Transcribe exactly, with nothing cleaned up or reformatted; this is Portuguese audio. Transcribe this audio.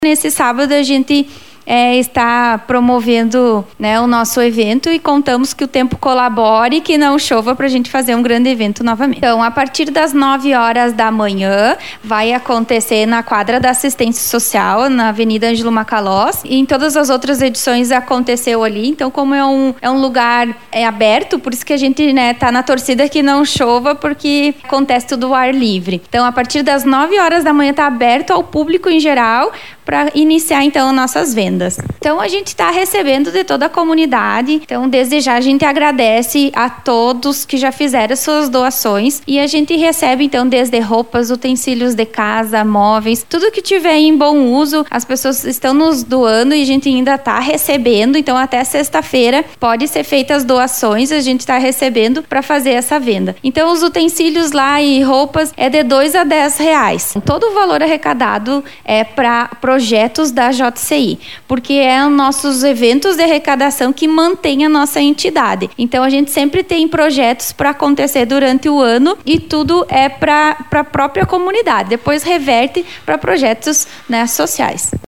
Nesse sábado a gente é, está promovendo, né, o nosso evento e contamos que o tempo colabore e que não chova para a gente fazer um grande evento novamente. Então, a partir das nove horas da manhã, vai acontecer na quadra da assistência social, na Avenida Ângelo Macalós, e em todas as outras edições aconteceu ali. Então, como é um, é um lugar é aberto, por isso que a gente, né, tá na torcida que não chova, porque acontece tudo ao ar livre. Então, a partir das nove horas da manhã está aberto ao público em geral para iniciar, então, nossas vendas. Então, a gente está recebendo de toda a comunidade. Então, desde já, a gente agradece a todos que já fizeram suas doações e a gente recebe, então, desde roupas, utensílios de casa, móveis, tudo que tiver em bom uso, as pessoas estão nos doando e a gente ainda está recebendo. Então, até sexta-feira, pode ser feitas as doações, a gente está recebendo para fazer essa venda. Então, os utensílios lá e roupas é de dois a dez reais. Todo o valor arrecadado é para projetos da J C I, porque é os nossos eventos de arrecadação que mantém a nossa entidade. Então, a gente sempre tem projetos para acontecer durante o ano e tudo é para a própria comunidade. Depois reverte para projetos, né, sociais.